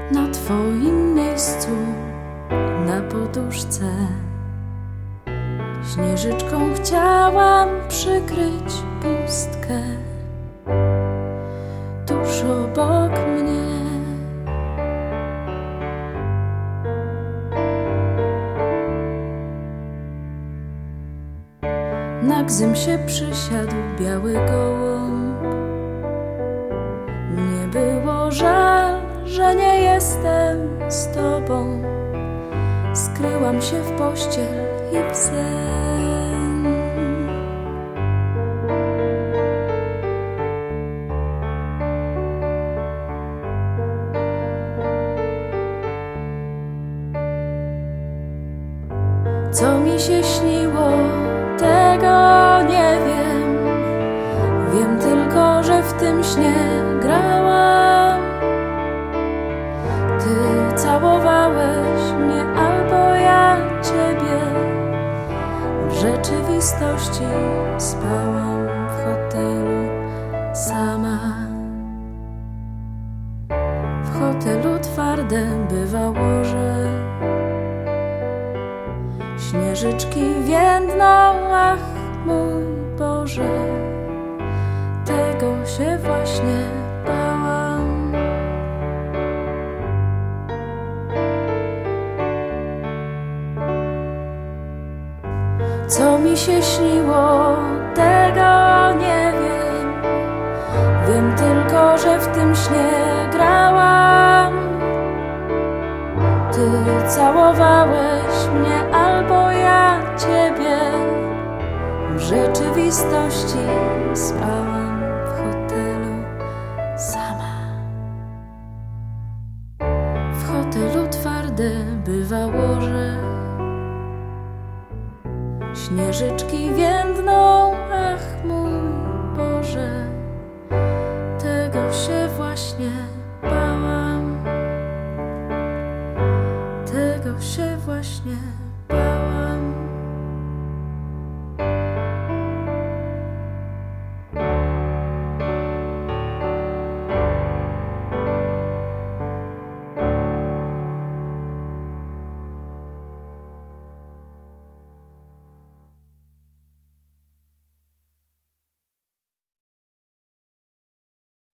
na twoim miejscu, na poduszce. Śnieżyczką chciałam przykryć pustkę tuż obok mnie. Na gzym się przysiadł biały gołąb. Mnie było żal, że nie jestem z tobą. Skryłam się w pościel i w sen. Co mi się śniło, tego nie wiem. Wiem tylko, że w tym śnie grałam. Ty całowałeś mnie albo ja ciebie. W rzeczywistości spałam w hotelu sama. W hotelu twarde bywało, że śnieżyczki więdną, ach mój Boże, tego się właśnie bałam. Co mi się śniło, tego nie wiem. Wiem tylko, że w tym śnie grałam. Ty całowałeś mnie albo ja ciebie. W rzeczywistości spałam w hotelu sama. W hotelu twarde bywało, że śnieżyczki więdną, ach mój Boże, tego się właśnie bałam. Tego się właśnie bałam.